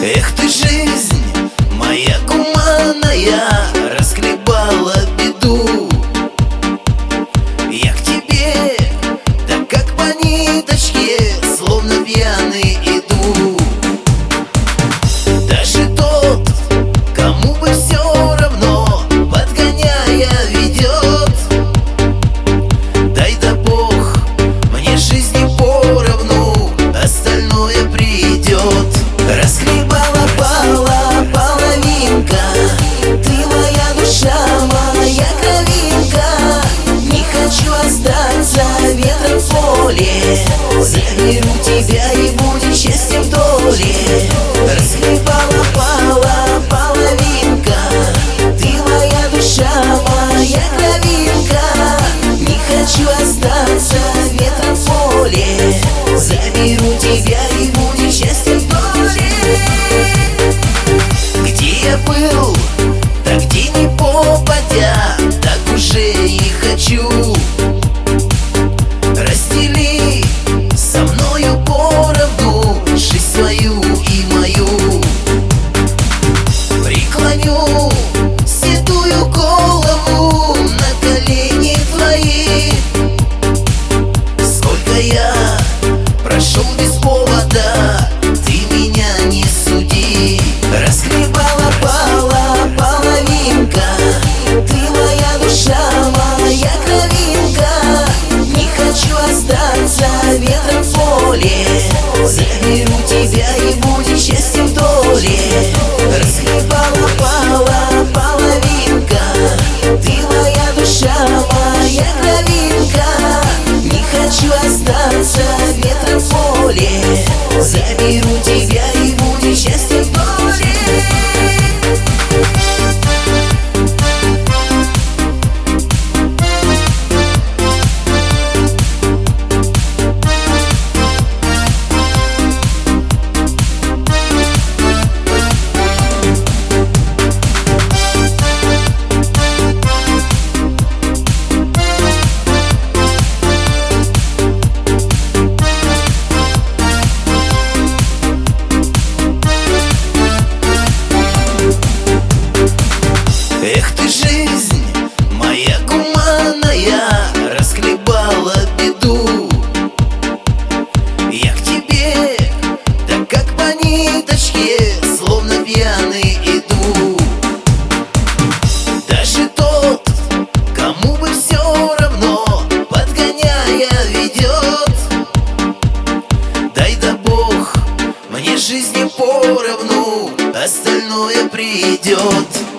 Эх ты, жизнь моя гуманная, расхлебала беду. Я к тебе, так как по ниточке, словно пьяный иду. Даже тот, кому бы все равно, подгоняя, ведет. Дай да Бог мне жизни поровну, остальное придет. Расхлебала половинка, ты моя душа, моя кровинка. Не хочу остаться ветром в поле, заберу тебя и будет счастье в доле. Расхлебала половинка, ты моя душа, моя кровинка. Не хочу остаться ветром в поле, заберу тебя и будет счастье в доле. Где я был, так где не попадя, так уже и хочу. Раздели со мною поровну жизнь свою и мою. Преклоню седую голову на колени твои. Сколько я прошел без повода, ты меня не суди. Расхлебала половинка, ты моя душа, моя кровинка. Не хочу остаться ветром в поле, заберу тебя и будет счастье в доле. Расхлебала половинка, ты моя душа, моя кровинка. Не хочу остаться ветром в поле, заберу тебя и будет счастье в доле. Эх ты, жизнь моя гуманная, расхлебала беду. Я к тебе, так как по ниточке, словно пьяный иду. Даже тот, кому бы все равно, подгоняя, ведет. Дай да Бог мне жизни поровну, остальное придет.